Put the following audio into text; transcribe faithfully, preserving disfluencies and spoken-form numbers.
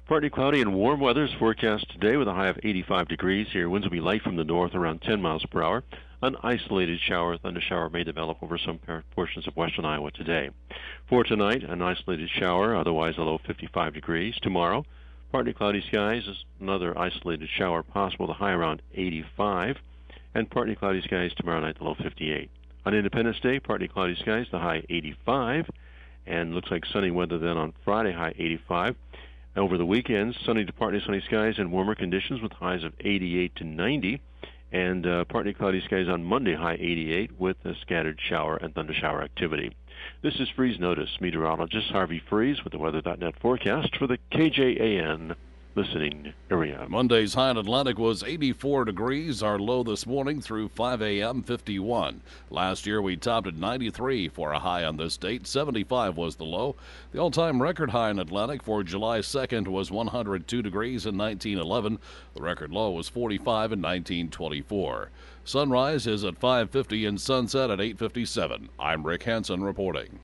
Partly cloudy and warm weather is forecast today with a high of eighty-five degrees. Here, winds will be light from the north around ten miles per hour. An isolated shower, thunder shower may develop over some portions of western Iowa today. For tonight, an isolated shower, otherwise a low of fifty-five degrees. Tomorrow, partly cloudy skies, another isolated shower possible, the high around eighty-five. And partly cloudy skies tomorrow night, the low fifty-eight. On Independence Day, partly cloudy skies, the high eighty-five. And looks like sunny weather then on Friday, high eighty-five. Over the weekend, sunny to partly sunny skies and warmer conditions with highs of eighty-eight to ninety. And uh, partly cloudy skies on Monday, high eighty-eight, with a scattered shower and thunder shower activity. This is Freeze Notice. Meteorologist Harvey Freeze with the weather dot net forecast for the K J A N listening area. Monday's high in Atlantic was eighty-four degrees. Our low this morning through five a.m., fifty-one. Last year we topped at ninety-three for a high on this date. seventy-five was the low. The all-time record high in Atlantic for July second was one hundred two degrees in nineteen eleven. The record low was forty-five in nineteen twenty-four. Sunrise is at five fifty and sunset at eight fifty-seven. I'm Rick Hansen reporting.